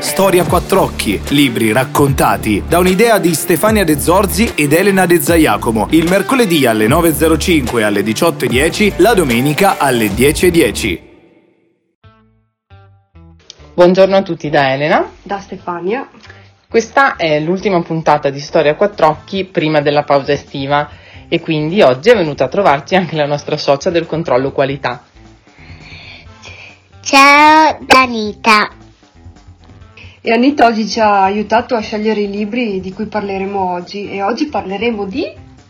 Storia a quattro occhi, libri raccontati da un'idea di Stefania De Zorzi ed Elena De Zaiacomo, il mercoledì alle 9.05 e alle 18.10, la domenica alle 10.10. Buongiorno a tutti da Elena. Da Stefania. Questa è l'ultima puntata di Storia a quattro occhi prima della pausa estiva e quindi oggi è venuta a trovarci anche la nostra socia del controllo qualità. Ciao Danita. E Anita oggi ci ha aiutato a scegliere i libri di cui parleremo oggi e oggi parleremo di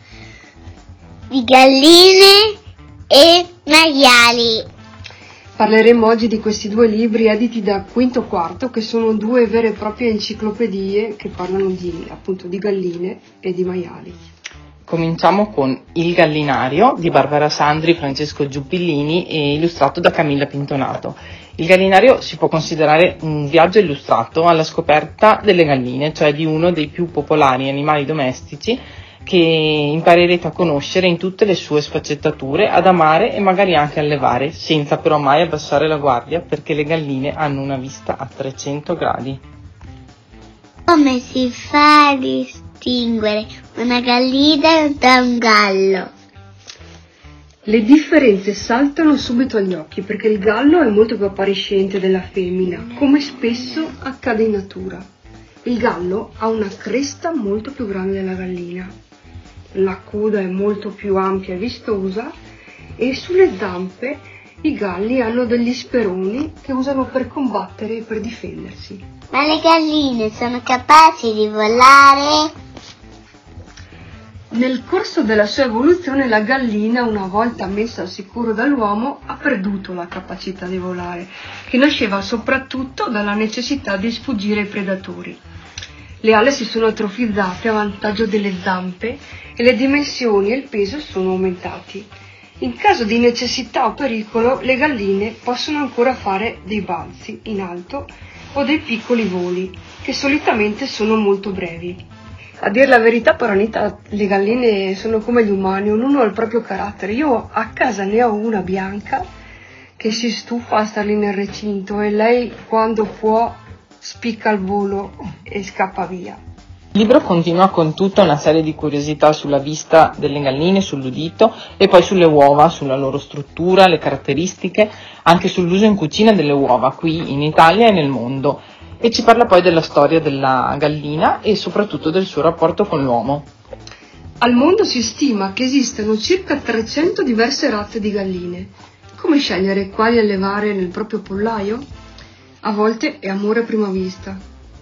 galline e maiali. Parleremo oggi di questi due libri editi da Quinto Quarto, che sono due vere e proprie enciclopedie che parlano appunto di galline e di maiali. Cominciamo con Il Gallinario di Barbara Sandri, Francesco Giuppillini e illustrato da Camilla Pintonato. Il Gallinario si può considerare un viaggio illustrato alla scoperta delle galline, cioè di uno dei più popolari animali domestici che imparerete a conoscere in tutte le sue sfaccettature, ad amare e magari anche allevare, senza però mai abbassare la guardia, perché le galline hanno una vista a 300 gradi. Come si fa a distinguere una gallina da un gallo? Le differenze saltano subito agli occhi perché il gallo è molto più appariscente della femmina, come spesso accade in natura. Il gallo ha una cresta molto più grande della gallina, la coda è molto più ampia e vistosa e sulle zampe i galli hanno degli speroni che usano per combattere e per difendersi. Ma le galline sono capaci di volare? Nel corso della sua evoluzione la gallina, una volta messa al sicuro dall'uomo, ha perduto la capacità di volare, che nasceva soprattutto dalla necessità di sfuggire ai predatori. Le ali si sono atrofizzate a vantaggio delle zampe e le dimensioni e il peso sono aumentati. In caso di necessità o pericolo, le galline possono ancora fare dei balzi in alto o dei piccoli voli, che solitamente sono molto brevi. A dir la verità, però, Anita, le galline sono come gli umani, ognuno ha il proprio carattere. Io a casa ne ho una bianca che si stufa a stare lì nel recinto e lei, quando può, spicca al volo e scappa via. Il libro continua con tutta una serie di curiosità sulla vista delle galline, sull'udito e poi sulle uova, sulla loro struttura, le caratteristiche, anche sull'uso in cucina delle uova, qui in Italia e nel mondo. E ci parla poi della storia della gallina e soprattutto del suo rapporto con l'uomo. Al mondo si stima che esistano circa 300 diverse razze di galline. Come scegliere quali allevare nel proprio pollaio? A volte è amore a prima vista,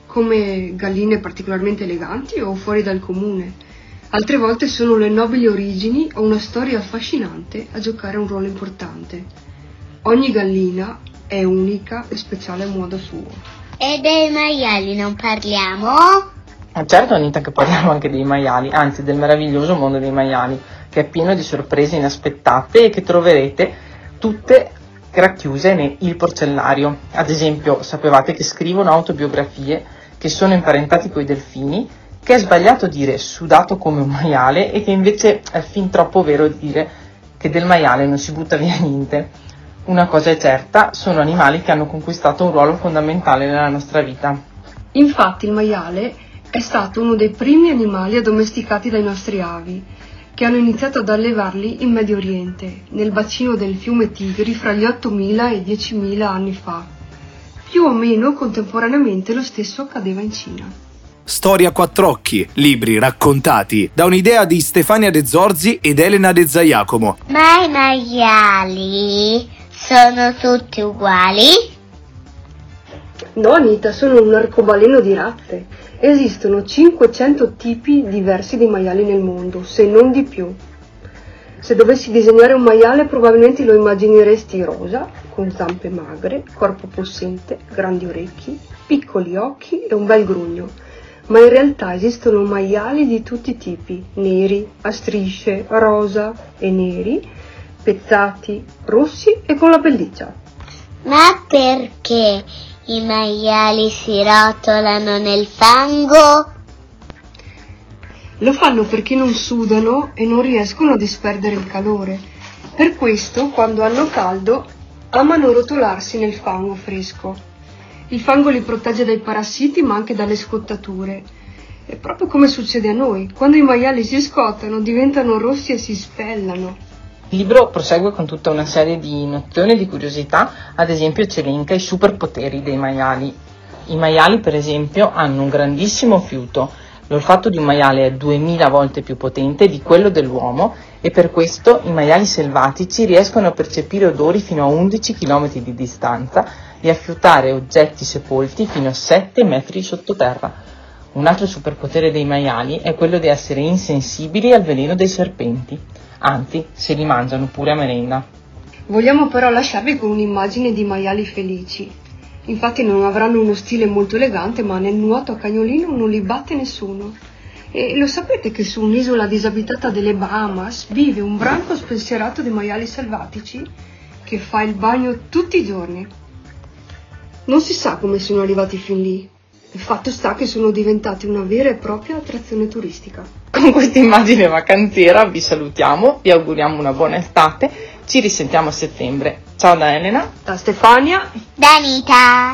come galline particolarmente eleganti o fuori dal comune. Altre volte sono le nobili origini o una storia affascinante a giocare un ruolo importante. Ogni gallina è unica e speciale a modo suo. E dei maiali non parliamo? Certo, Anita, che parliamo anche dei maiali, anzi del meraviglioso mondo dei maiali, che è pieno di sorprese inaspettate e che troverete tutte racchiuse nel Il Porcellario. Ad esempio, sapevate che scrivono autobiografie, che sono imparentati coi delfini, che è sbagliato dire sudato come un maiale e che invece è fin troppo vero dire che del maiale non si butta via niente. Una cosa è certa, sono animali che hanno conquistato un ruolo fondamentale nella nostra vita. Infatti il maiale è stato uno dei primi animali addomesticati dai nostri avi, che hanno iniziato ad allevarli in Medio Oriente, nel bacino del fiume Tigri fra gli 8.000 e i 10.000 anni fa. Più o meno contemporaneamente lo stesso accadeva in Cina. Storia a quattro occhi, libri raccontati da un'idea di Stefania De Zorzi ed Elena De Zaiacomo. Ma i maiali sono tutti uguali? No, Anita, sono un arcobaleno di razze. Esistono 500 tipi diversi di maiali nel mondo, se non di più. Se dovessi disegnare un maiale probabilmente lo immagineresti rosa, con zampe magre, corpo possente, grandi orecchi, piccoli occhi e un bel grugno. Ma in realtà esistono maiali di tutti i tipi, neri, a strisce, rosa e neri, pezzati, rossi e con la pelliccia. Ma perché i maiali si rotolano nel fango? Lo fanno perché non sudano e non riescono a disperdere il calore. Per questo, quando hanno caldo, amano rotolarsi nel fango fresco. Il fango li protegge dai parassiti ma anche dalle scottature. È proprio come succede a noi. Quando i maiali si scottano diventano rossi e si spellano. Il libro prosegue con tutta una serie di nozioni e di curiosità, ad esempio ci elenca i superpoteri dei maiali. I maiali, per esempio, hanno un grandissimo fiuto. L'olfatto di un maiale è 2000 volte più potente di quello dell'uomo e per questo i maiali selvatici riescono a percepire odori fino a 11 km di distanza e a fiutare oggetti sepolti fino a 7 metri sottoterra. Un altro superpotere dei maiali è quello di essere insensibili al veleno dei serpenti. Anzi, se li mangiano pure a merenda. Vogliamo però lasciarvi con un'immagine di maiali felici. Infatti non avranno uno stile molto elegante, ma nel nuoto a cagnolino non li batte nessuno. E lo sapete che su un'isola disabitata delle Bahamas vive un branco spensierato di maiali selvatici che fa il bagno tutti i giorni? Non si sa come sono arrivati fin lì. Il fatto sta che sono diventati una vera e propria attrazione turistica. Con questa immagine vacanziera vi salutiamo, vi auguriamo una buona estate, ci risentiamo a settembre. Ciao da Elena, Da Stefania, Da Anita.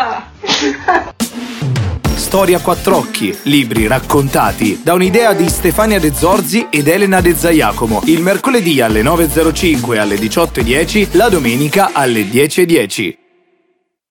Storia a quattro occhi, libri raccontati da un'idea di Stefania De Zorzi ed Elena De Zaiacomo, il mercoledì alle 9.05 e alle 18.10, la domenica alle 10.10.